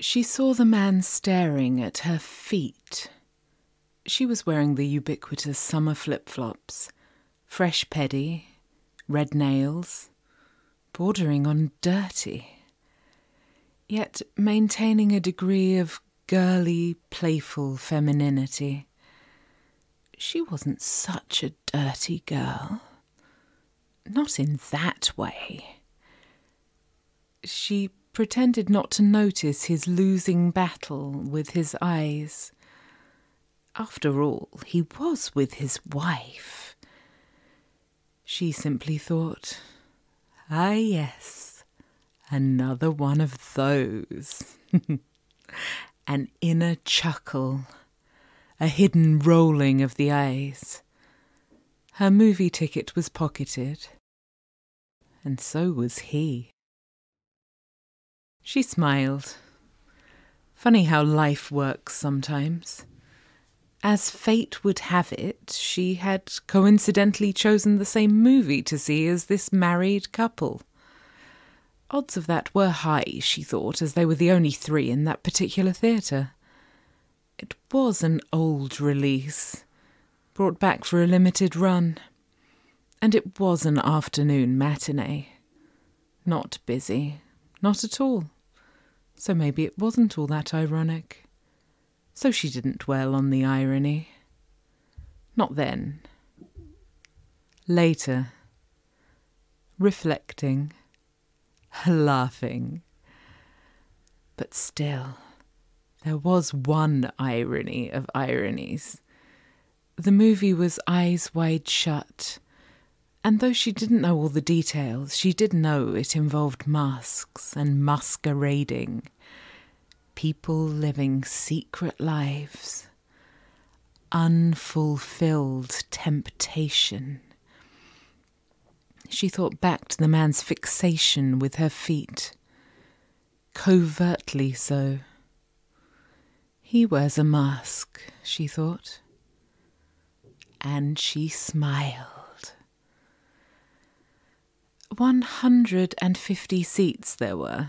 She saw the man staring at her feet. She was wearing the ubiquitous summer flip-flops, fresh pedi, red nails, bordering on dirty, yet maintaining a degree of girly, playful femininity. She wasn't such a dirty girl. Not in that way. She pretended not to notice his losing battle with his eyes. After all, he was with his wife. She simply thought, "Ah, yes, another one of those." An inner chuckle, a hidden rolling of the eyes. Her movie ticket was pocketed, and so was he. She smiled. Funny how life works sometimes. As fate would have it, she had coincidentally chosen the same movie to see as this married couple. Odds of that were high, she thought, as they were the only three in that particular theatre. It was an old release, brought back for a limited run, and it was an afternoon matinee. Not busy. Not at all. So maybe it wasn't all that ironic. So she didn't dwell on the irony. Not then. Later. Reflecting. Laughing. But still, there was one irony of ironies. The movie was Eyes Wide Shut. And though she didn't know all the details, she did know it involved masks and masquerading. People living secret lives. Unfulfilled temptation. She thought back to the man's fixation with her feet. Covertly so. He wears a mask, she thought. And she smiled. 150 seats there were.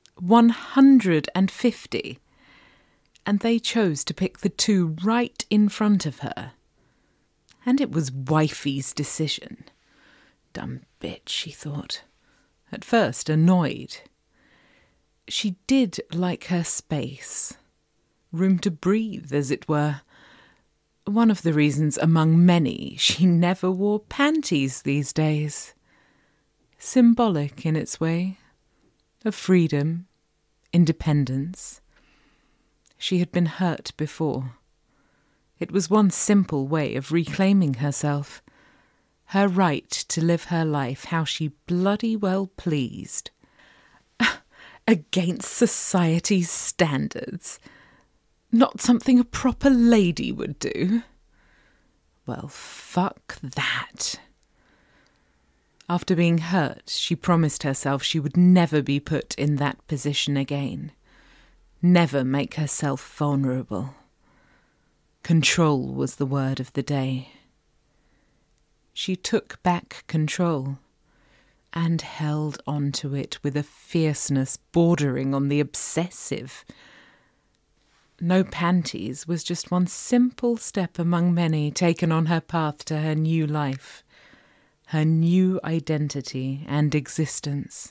150. And they chose to pick the two right in front of her. And it was wifey's decision. Dumb bitch, she thought. At first annoyed. She did like her space. Room to breathe, as it were. One of the reasons among many she never wore panties these days. Symbolic in its way, of freedom, independence. She had been hurt before. It was one simple way of reclaiming herself, her right to live her life how she bloody well pleased. Against society's standards. Not something a proper lady would do. Well, fuck that. After being hurt, she promised herself she would never be put in that position again. Never make herself vulnerable. Control was the word of the day. She took back control and held on to it with a fierceness bordering on the obsessive. No panties was just one simple step among many taken on her path to her new life. Her new identity and existence.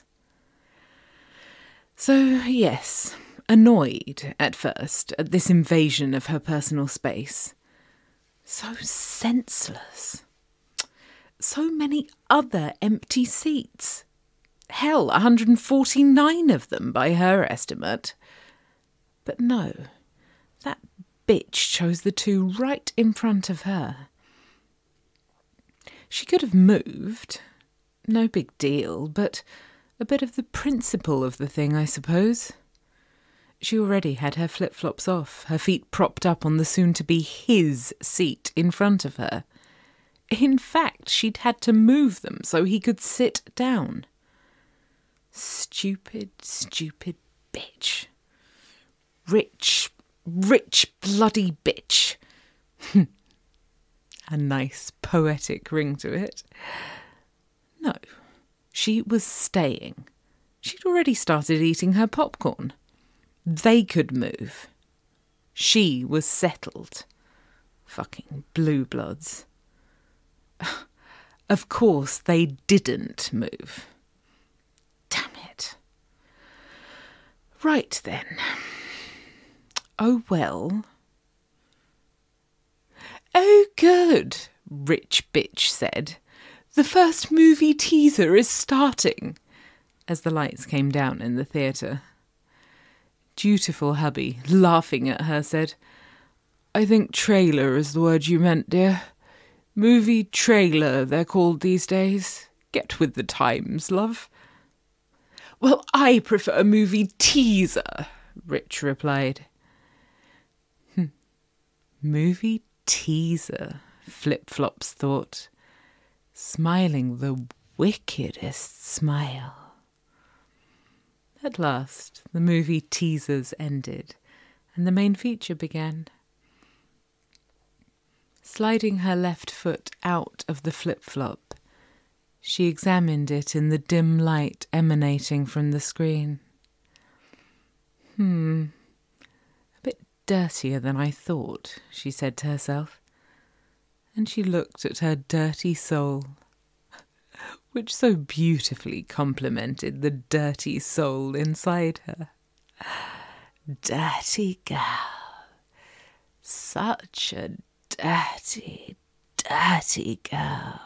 So, yes, annoyed at first at this invasion of her personal space. So senseless. So many other empty seats. Hell, 149 of them by her estimate. But no, that bitch chose the two right in front of her. She could have moved. No big deal, but a bit of the principle of the thing, I suppose. She already had her flip-flops off, her feet propped up on the soon-to-be his seat in front of her. In fact, she'd had to move them so he could sit down. Stupid, stupid bitch. Rich bloody bitch. A nice poetic ring to it. No, she was staying. She'd already started eating her popcorn. They could move. She was settled. Fucking blue bloods. Of course they didn't move. Damn it. Right then. Oh well. Oh good, Rich Bitch said. The first movie teaser is starting, as the lights came down in the theatre. Dutiful hubby, laughing at her, said, I think trailer is the word you meant, dear. Movie trailer, they're called these days. Get with the times, love. Well, I prefer movie teaser, Rich replied. Movie teaser, Flip-Flops thought, smiling the wickedest smile. At last, the movie teasers ended, and the main feature began. Sliding her left foot out of the flip-flop, she examined it in the dim light emanating from the screen. A bit dirtier than I thought, she said to herself, and she looked at her dirty soul, which so beautifully complemented the dirty soul inside her. Dirty girl. Such a dirty, dirty girl.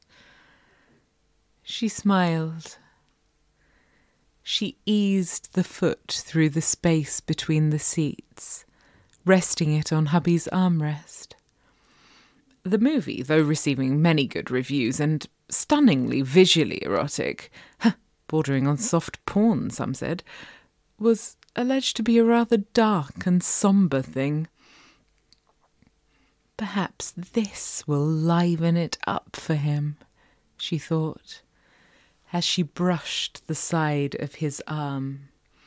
She smiled. She eased the foot through the space between the seats, resting it on hubby's armrest. The movie, though receiving many good reviews and stunningly visually erotic, bordering on soft porn, some said, was alleged to be a rather dark and sombre thing. Perhaps this will liven it up for him, she thought, as she brushed the side of his arm.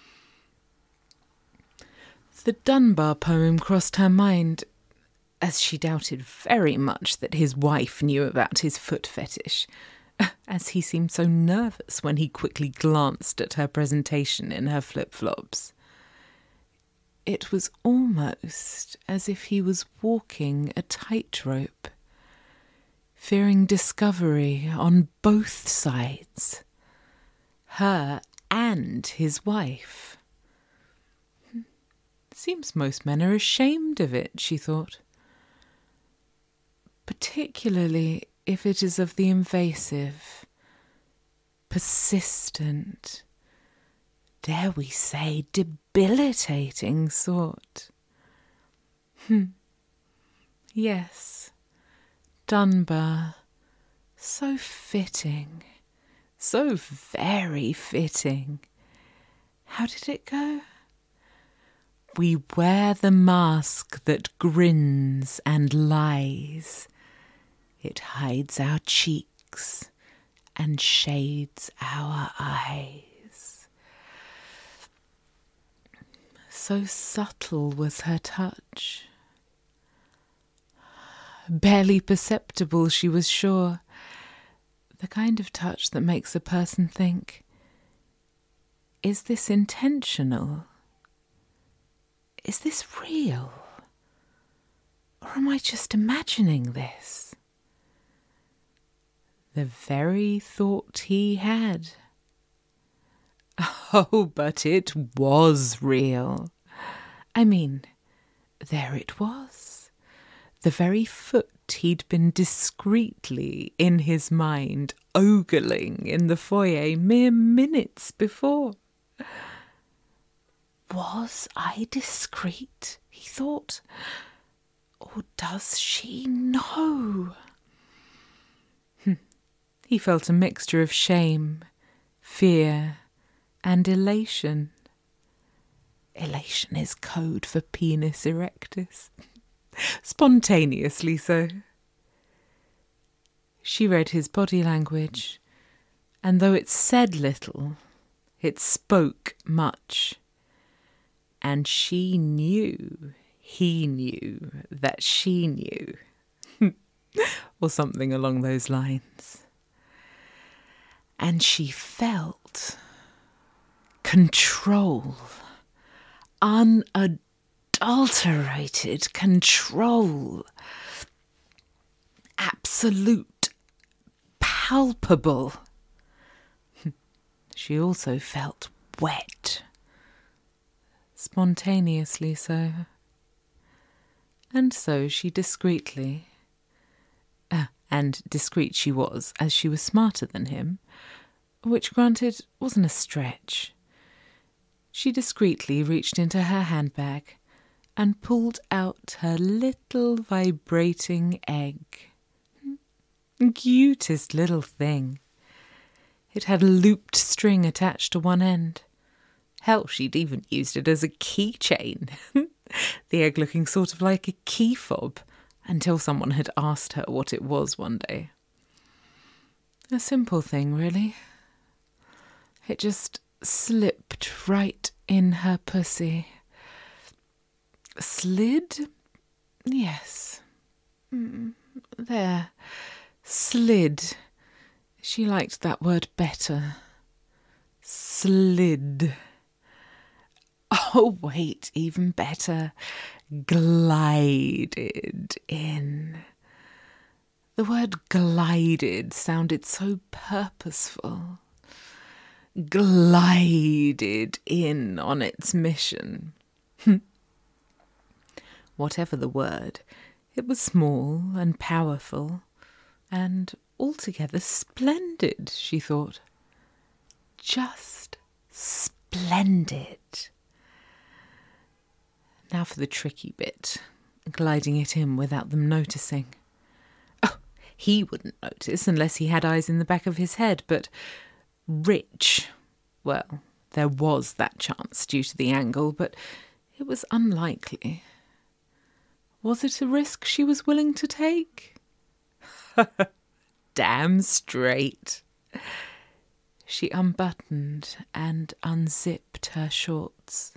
The Dunbar poem crossed her mind, as she doubted very much that his wife knew about his foot fetish, as he seemed so nervous when he quickly glanced at her presentation in her flip-flops. It was almost as if he was walking a tightrope, fearing discovery on both sides, her and his wife. Seems most men are ashamed of it, she thought. Particularly if it is of the invasive, persistent, dare we say, debilitating sort. Yes, Dunbar, so fitting, so very fitting. How did it go? We wear the mask that grins and lies. It hides our cheeks and shades our eyes. So subtle was her touch. Barely perceptible, she was sure. The kind of touch that makes a person think, is this intentional? Is this real? Or am I just imagining this? The very thought he had. Oh, but it was real. I mean, there it was. The very foot he'd been discreetly in his mind ogling in the foyer mere minutes before. Was I discreet, he thought, or does she know? He felt a mixture of shame, fear, and elation. Elation is code for penis erectus. Spontaneously so. She read his body language, and though it said little, it spoke much. And she knew, he knew, that she knew. Or something along those lines. And she felt control, unadulterated control. Absolute, palpable. She also felt wet. Spontaneously so. And so she discreetly, and discreet she was, as she was smarter than him, which granted wasn't a stretch. She discreetly reached into her handbag and pulled out her little vibrating egg. Cutest little thing. It had a looped string attached to one end. Hell, she'd even used it as a keychain. The egg looking sort of like a key fob, until someone had asked her what it was one day. A simple thing, really. It just slipped right in her pussy. Slid? Yes. There. Slid. She liked that word better. Slid. Oh, wait, even better. Glided in. The word glided sounded so purposeful. Glided in on its mission. Whatever the word, it was small and powerful, and altogether splendid, she thought. Just splendid. Now for the tricky bit, gliding it in without them noticing. Oh, he wouldn't notice unless he had eyes in the back of his head, but Rich, well, there was that chance due to the angle, but it was unlikely. Was it a risk she was willing to take? Damn straight. She unbuttoned and unzipped her shorts,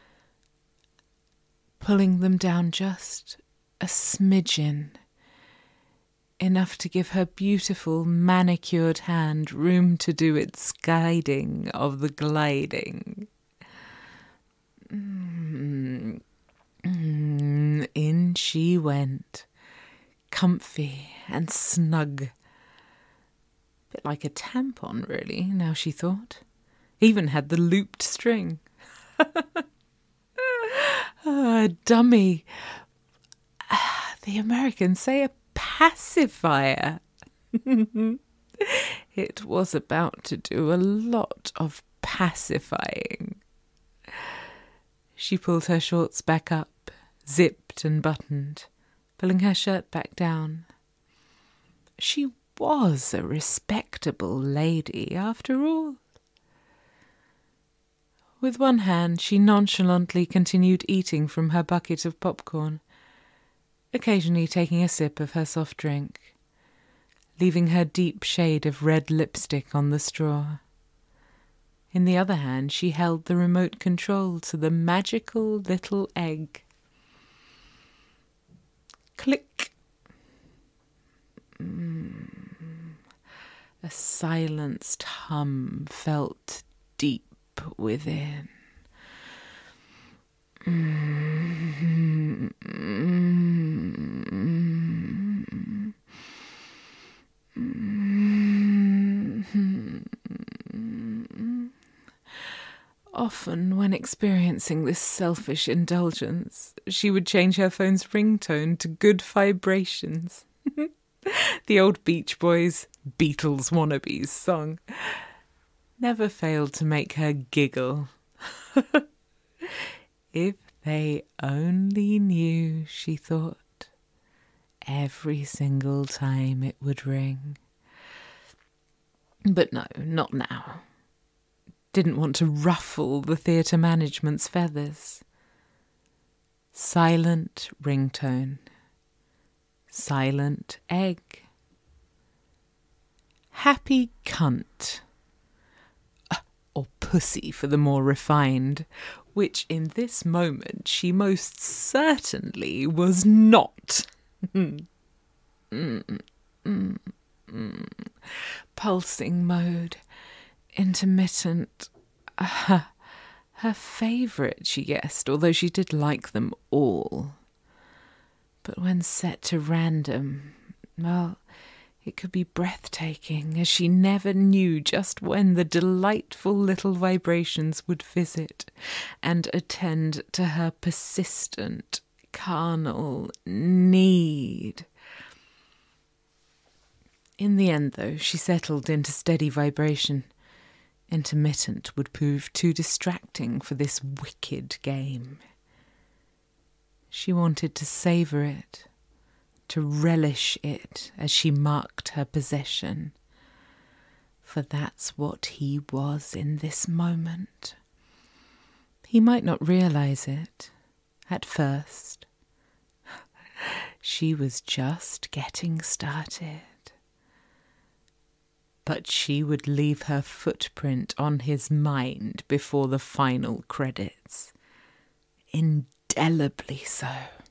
pulling them down just a smidgen, enough to give her beautiful manicured hand room to do its guiding of the gliding. In she went, comfy and snug. Bit like a tampon, really, now she thought. Even had the looped string. Dummy. The Americans say a pacifier. It was about to do a lot of pacifying. She pulled her shorts back up, zipped and buttoned, pulling her shirt back down. She was a respectable lady, after all. With one hand, she nonchalantly continued eating from her bucket of popcorn, occasionally taking a sip of her soft drink, leaving her deep shade of red lipstick on the straw. In the other hand, she held the remote control to the magical little egg. Click. A silenced hum felt deep within. Often, when experiencing this selfish indulgence, she would change her phone's ringtone to Good Vibrations. The old Beach Boys, Beatles wannabes song never failed to make her giggle. If they only knew, she thought, every single time it would ring. But no, not now. Didn't want to ruffle the theatre management's feathers. Silent ringtone. Silent egg. Happy cunt. Or pussy for the more refined, which in this moment she most certainly was not. Pulsing mode. Intermittent. Her favourite, she guessed, although she did like them all. But when set to random, well, it could be breathtaking, as she never knew just when the delightful little vibrations would visit and attend to her persistent carnal need. In the end, though, she settled into steady vibration. Intermittent would prove too distracting for this wicked game. She wanted to savour it, to relish it as she marked her possession. For that's what he was in this moment. He might not realise it at first. She was just getting started. But she would leave her footprint on his mind before the final credits. Indelibly so.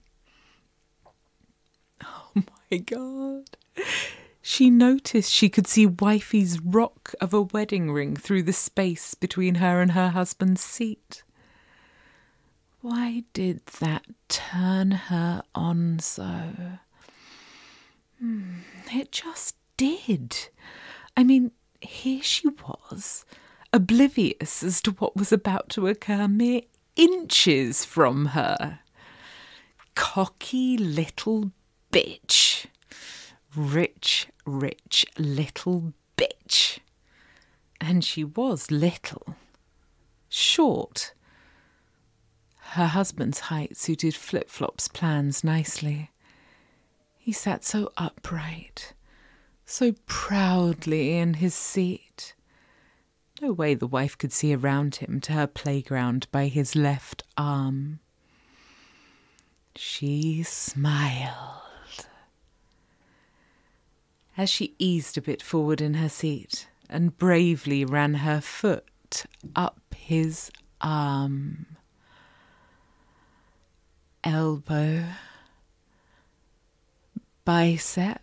Oh my God. She noticed she could see wifey's rock of a wedding ring through the space between her and her husband's seat. Why did that turn her on so? It just did. I mean, here she was, oblivious as to what was about to occur mere inches from her. Cocky little bitch. Rich little bitch. And she was little. Short. Her husband's height suited Flip-Flop's plans nicely. He sat so upright, so proudly in his seat. No way the wife could see around him to her playground by his left arm. She smiled as she eased a bit forward in her seat and bravely ran her foot up his arm. Elbow, bicep,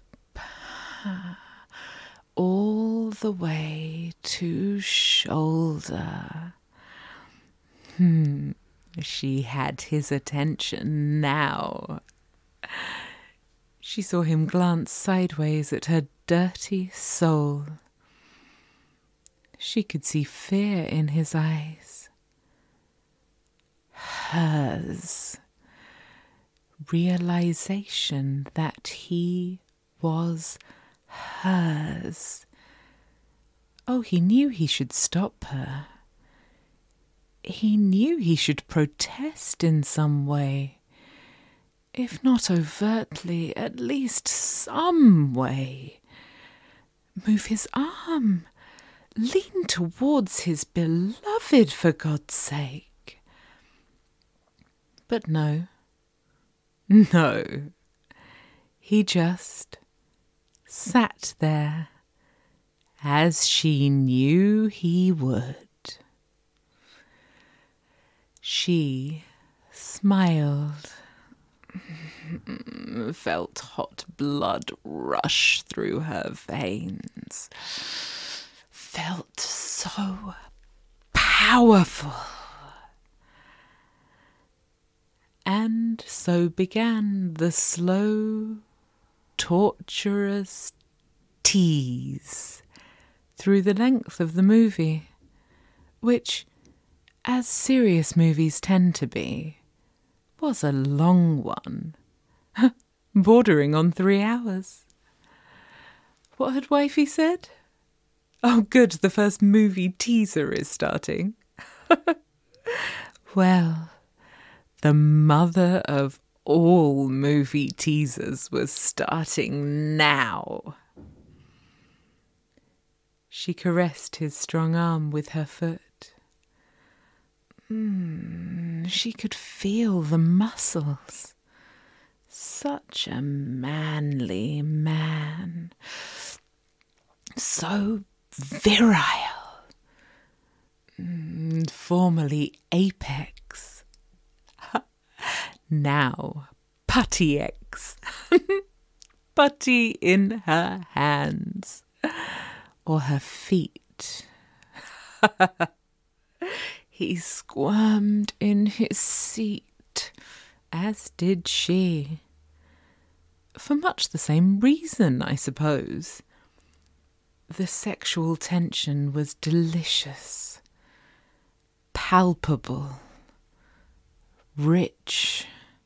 all the way to shoulder. She had his attention now. She saw him glance sideways at her dirty soul. She could see fear in his eyes. Hers. Realization that he was hers. Oh, he knew he should stop her. He knew he should protest in some way. If not overtly, at least some way. Move his arm. Lean towards his beloved, for God's sake. But no. No. He just sat there, as she knew he would. She smiled, felt hot blood rush through her veins, felt so powerful. And so began the slow, torturous tease through the length of the movie, which, as serious movies tend to be, was a long one, bordering on 3 hours. What had wifey said? Oh, good, the first movie teaser is starting. Well, the mother of all movie teasers was starting now. She caressed his strong arm with her foot. She could feel the muscles. Such a manly man. So virile. Formerly apex. Now putty X. Putty in her hands. Or her feet. He squirmed in his seat, as did she. For much the same reason, I suppose. The sexual tension was delicious, palpable, rich,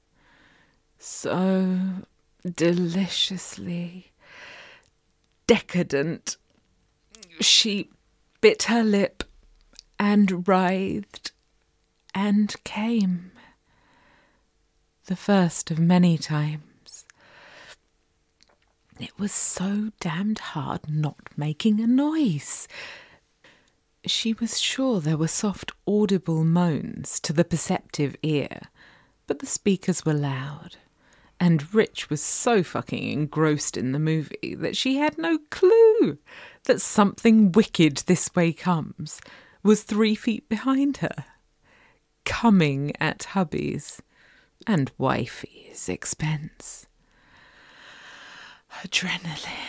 so deliciously decadent. She bit her lip and writhed and came. The first of many times. It was so damned hard not making a noise. She was sure there were soft, audible moans to the perceptive ear, but the speakers were loud, and Rich was so fucking engrossed in the movie that she had no clue that Something Wicked This Way Comes was 3 feet behind her, coming at hubby's and wifey's expense. Adrenaline.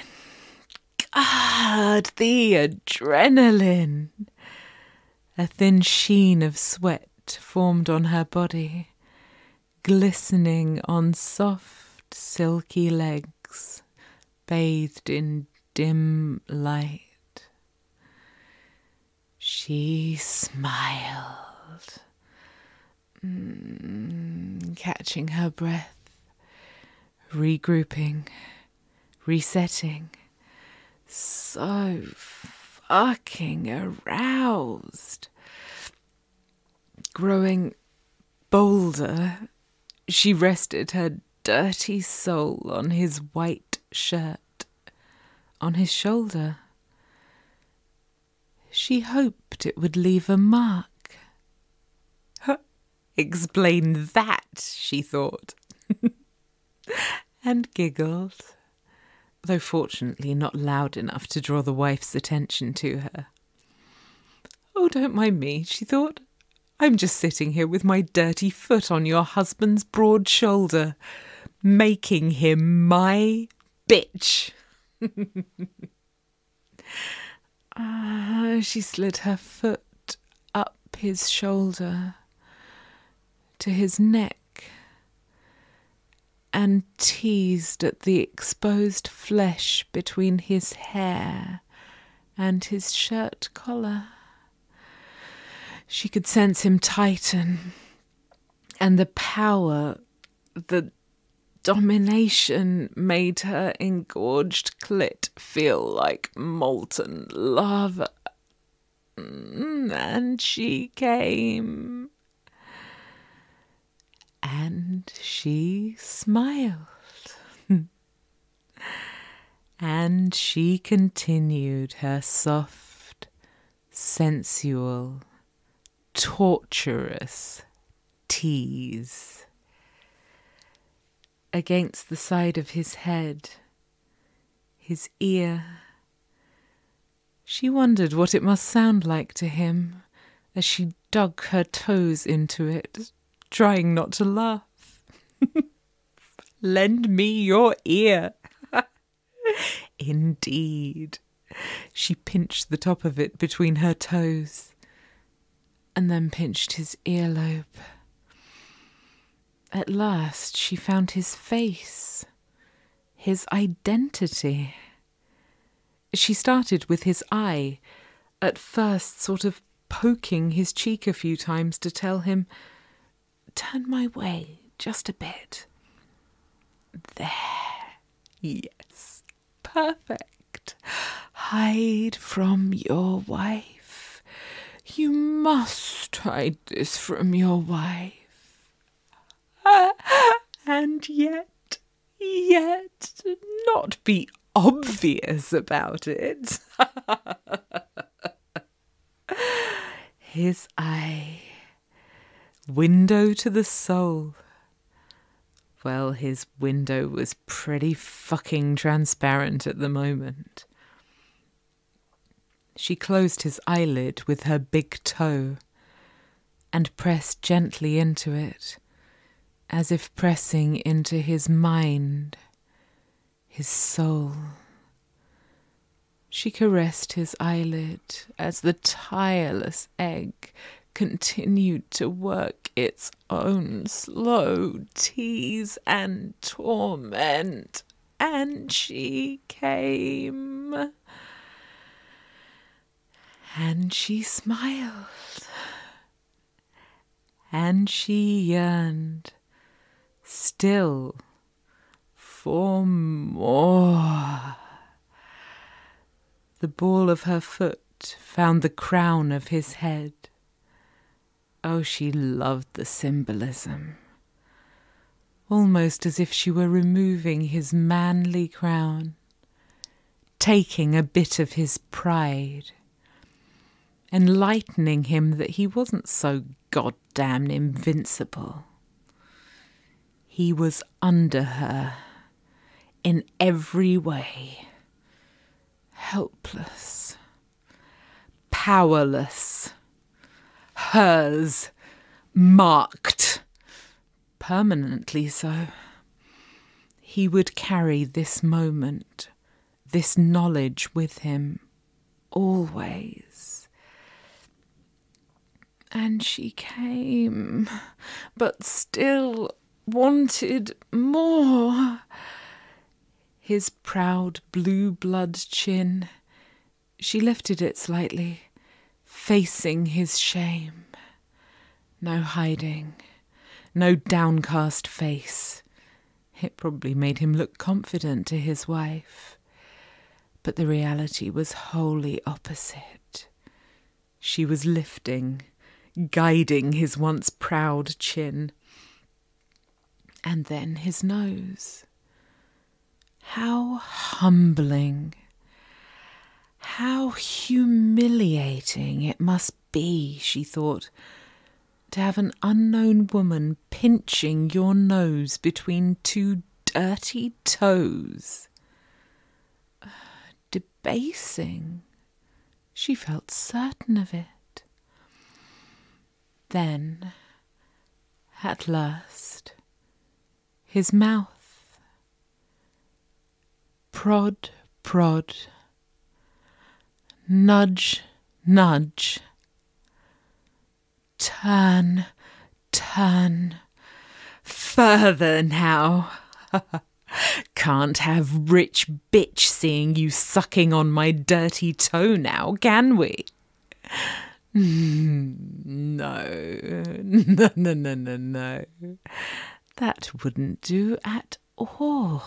God, the adrenaline. A thin sheen of sweat formed on her body, glistening on soft, silky legs, bathed in dim light. She smiled, catching her breath, regrouping, resetting, so fucking aroused. Growing bolder, she rested her dirty soul on his white shirt, on his shoulder. She hoped it would leave a mark. Explain that, she thought, and giggled, though fortunately not loud enough to draw the wife's attention to her. Oh, don't mind me, she thought. I'm just sitting here with my dirty foot on your husband's broad shoulder, making him my bitch. She slid her foot up his shoulder to his neck and teased at the exposed flesh between his hair and his shirt collar. She could sense him tighten, and the power, the domination made her engorged clit feel like molten lava. And she came. And she smiled. And she continued her soft, sensual, torturous tease. Against the side of his head, his ear. She wondered what it must sound like to him as she dug her toes into it, trying not to laugh. Lend me your ear. Indeed. She pinched the top of it between her toes and then pinched his earlobe. At last she found his face, his identity. She started with his eye, at first sort of poking his cheek a few times to tell him, turn my way just a bit. There. Yes. Perfect. Hide from your wife. You must hide this from your wife. And yet not be obvious about it. His eye, window to the soul. Well, his window was pretty fucking transparent at the moment. She closed his eyelid with her big toe and pressed gently into it, as if pressing into his mind, his soul. She caressed his eyelid as the tireless egg continued to work its own slow tease and torment, and she came. And she smiled, and she yearned still for more. The ball of her foot found the crown of his head. Oh, she loved the symbolism, almost as if she were removing his manly crown, taking a bit of his pride, enlightening him that he wasn't so goddamn invincible. He was under her in every way, helpless, powerless, hers, marked, permanently so. He would carry this moment, this knowledge with him, always. And she came, but still wanted more. His proud blue blood chin, she lifted it slightly, facing his shame. No hiding, no downcast face. It probably made him look confident to his wife. But the reality was wholly opposite. She was lifting, guiding his once proud chin. And then his nose. How humbling, how humiliating it must be, she thought, to have an unknown woman pinching your nose between two dirty toes. Debasing. She felt certain of it. Then, at last, his mouth. Prod, prod. Nudge, nudge. Turn, turn. Further now. Can't have rich bitch seeing you sucking on my dirty toe now, can we? No. No. That wouldn't do at all.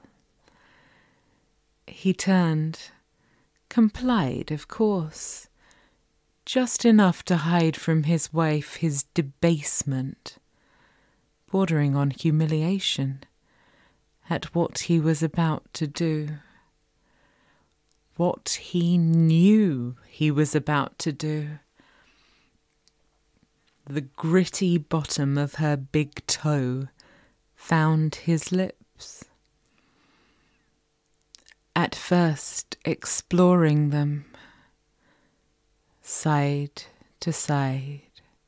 He turned, complied, of course, just enough to hide from his wife his debasement, bordering on humiliation, at what he was about to do. What he knew he was about to do. The gritty bottom of her big toe found his lips. At first exploring them, side to side,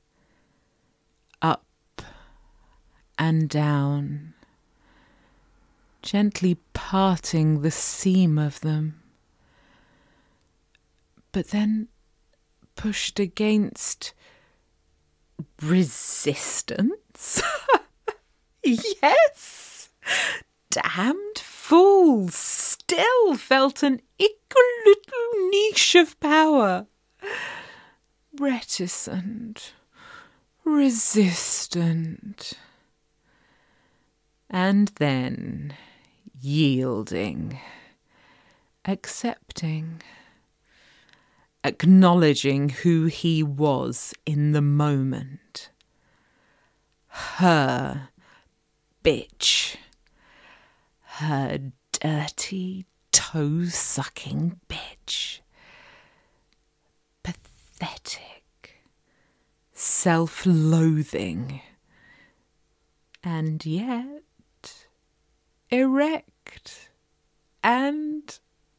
up and down, gently parting the seam of them, but then pushed against resistance. Yes, damned fool still felt an equal little niche of power. Reticent, resistant, and then yielding, accepting, acknowledging who he was in the moment. Her bitch. Her dirty, toe-sucking bitch. Pathetic. Self-loathing. And yet erect and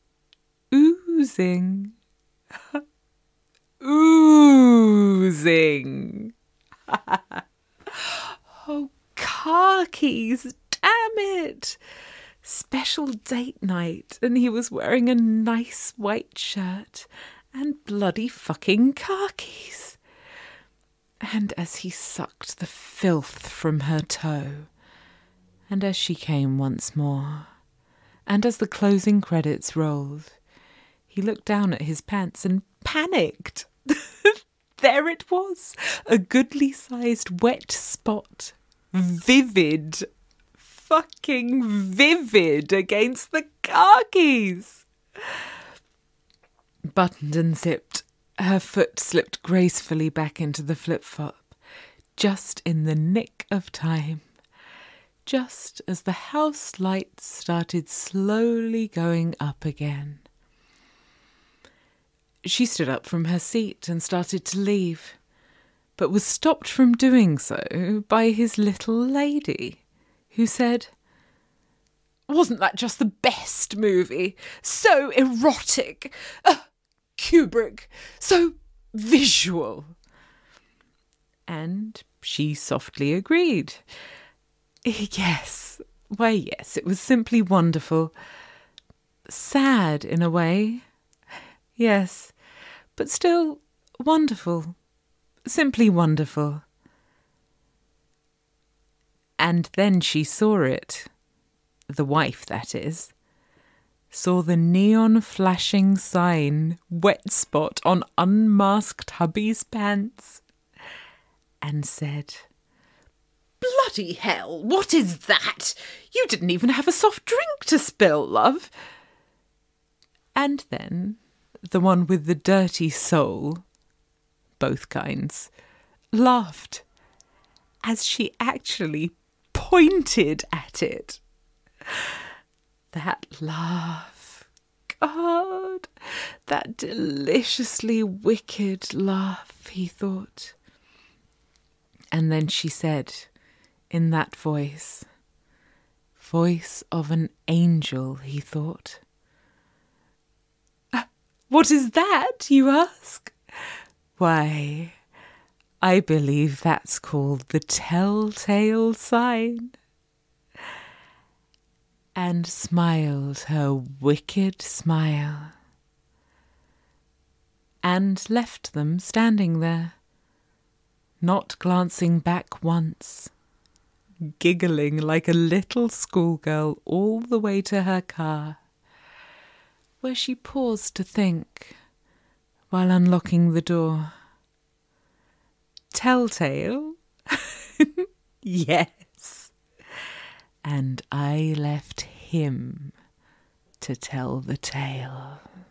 oozing. Oozing. Oh, car keys, damn it. Special date night, and he was wearing a nice white shirt and bloody fucking car keys. And as he sucked the filth from her toe, and as she came once more, and as the closing credits rolled, he looked down at his pants and panicked. There it was, a goodly-sized wet spot, vivid, fucking vivid against the khakis. Buttoned and zipped, her foot slipped gracefully back into the flip-flop, just in the nick of time, just as the house lights started slowly going up again. She stood up from her seat and started to leave, but was stopped from doing so by his little lady, who said, "Wasn't that just the best movie? So erotic! Kubrick, so visual." And she softly agreed. Yes, why yes, it was simply wonderful. Sad in a way, yes, but still wonderful, simply wonderful. And then she saw it, the wife that is, saw the neon flashing sign, wet spot on unmasked hubby's pants, and said, "Bloody hell, what is that? You didn't even have a soft drink to spill, love." And then the one with the dirty soul, both kinds, laughed as she actually pointed at it. That laugh, God, that deliciously wicked laugh, he thought. And then she said, in that voice of an angel, he thought, "What is that, you ask? Why, I believe that's called the telltale sign." And smiled her wicked smile, and left them standing there, not glancing back once, giggling like a little schoolgirl all the way to her car, where she paused to think while unlocking the door. Telltale? Yes. And I left him to tell the tale.